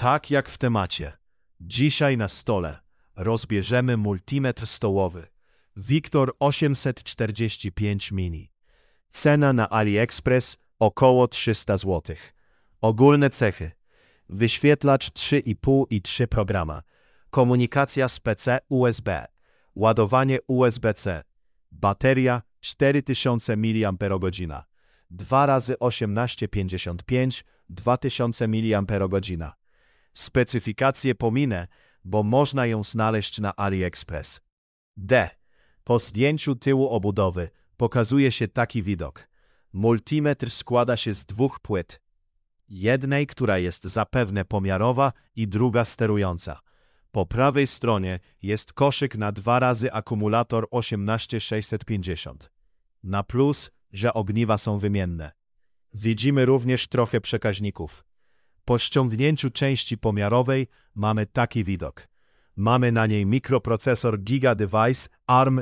Tak jak w temacie. Dzisiaj na stole rozbierzemy multimetr stołowy Victor 845 mini. Cena na AliExpress około 300 zł. Ogólne cechy. Wyświetlacz 3,5 i 3 programa. Komunikacja z PC USB. Ładowanie USB-C. Bateria 4000 mAh. 2x1855 2000 mAh. Specyfikacje pominę, bo można ją znaleźć na AliExpress. D. Po zdjęciu tyłu obudowy pokazuje się taki widok. Multimetr składa się z dwóch płyt. Jednej, która jest zapewne pomiarowa i druga sterująca. Po prawej stronie jest koszyk na 2 razy akumulator 18650. Na plus, że ogniwa są wymienne. Widzimy również trochę przekaźników. Po ściągnięciu części pomiarowej mamy taki widok. Mamy na niej mikroprocesor GigaDevice ARM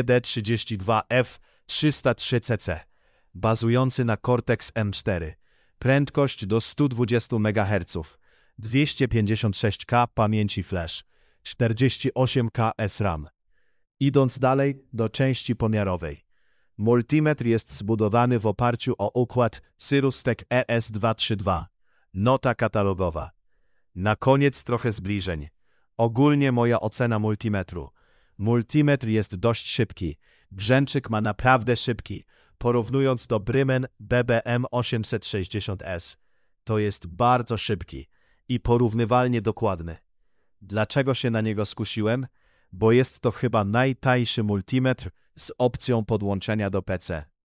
GD32F303CC, bazujący na Cortex M4, prędkość do 120 MHz, 256K pamięci flash, 48K SRAM. Idąc dalej do części pomiarowej. Multimetr jest zbudowany w oparciu o układ Cyrus-Tech ES232. Nota katalogowa. Na koniec trochę zbliżeń. Ogólnie moja ocena multimetru. Multimetr jest dość szybki. Brzęczyk ma naprawdę szybki. Porównując do Brymen BBM 860S. To jest bardzo szybki i porównywalnie dokładny. Dlaczego się na niego skusiłem? Bo jest to chyba najtańszy multimetr z opcją podłączenia do PC.